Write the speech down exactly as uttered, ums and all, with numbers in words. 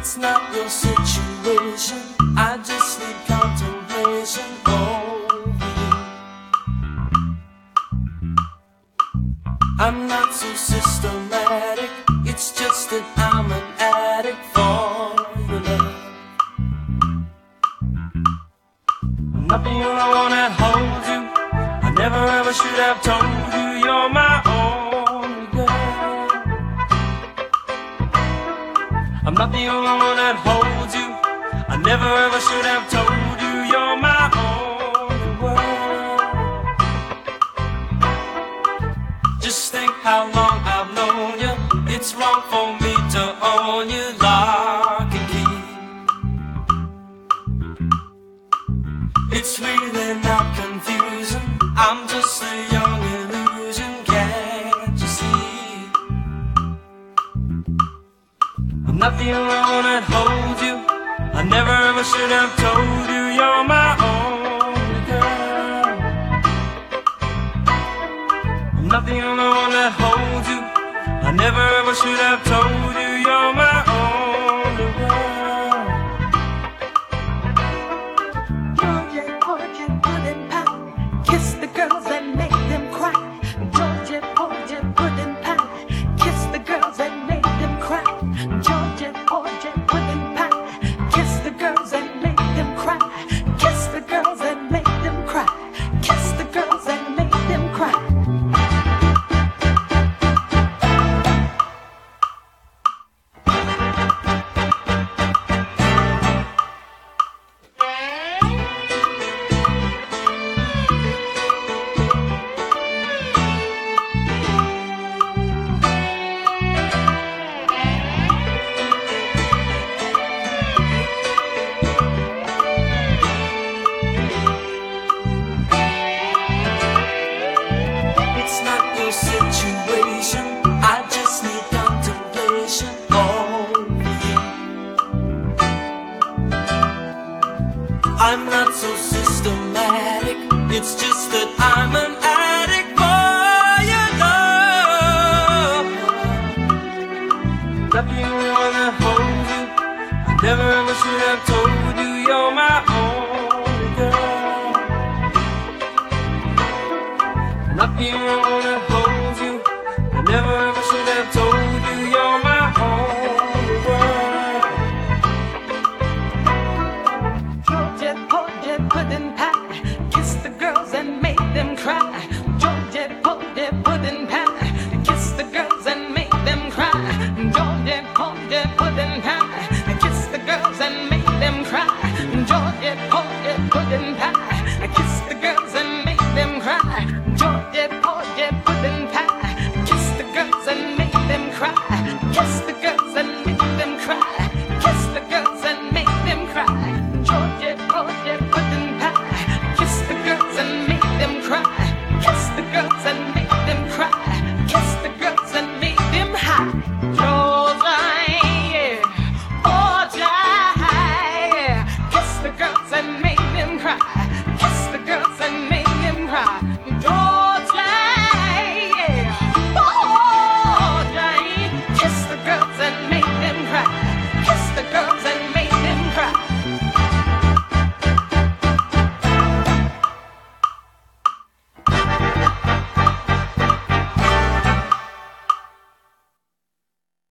It's not your situation, I just need contemplation over you. I'm not so systematic, it's just that I'm an addict for your love. I'm not the only one that holds you, I never ever should have told you you're my only girl. I'm not the only one that holds you, I never ever should have told you you're my only world. Just think how long I've known you, it's wrong for me to own you lock and key. It's really not confusing, I'm just a young illusion, can't you see? I'm not the only one that holds you, I never ever should have told you you're my only girl. I'm not the only one that holds you, I never ever should have told you you're my only world. Georgia, Georgia, pudding pie, kiss the girls and make them cry. Georgia, Georgia, pudding pie, kiss the girls and make them cry. Georgia, Georgia, pudding pie, kiss the girls and make them cry. Kiss the girls and make them cry. Kiss the girls and make them cry. It's not your situation, I just need contemplation over you. I'm not so systematic, it's just that I'm an addict for your love. Not the only one that holds you, I never ever should have told you you're my only girl. Not the only one that holds you, I never ever should have told you you're my only world. Georgia, Georgia, pudding pie, kiss the girls and make them cry. Georgia, Georgia, pudding pie, kiss the girls and make them cry. Georgia, Georgia, pudding pie, kiss the girls and make them cry. Georgia, Georgia, pudding pie.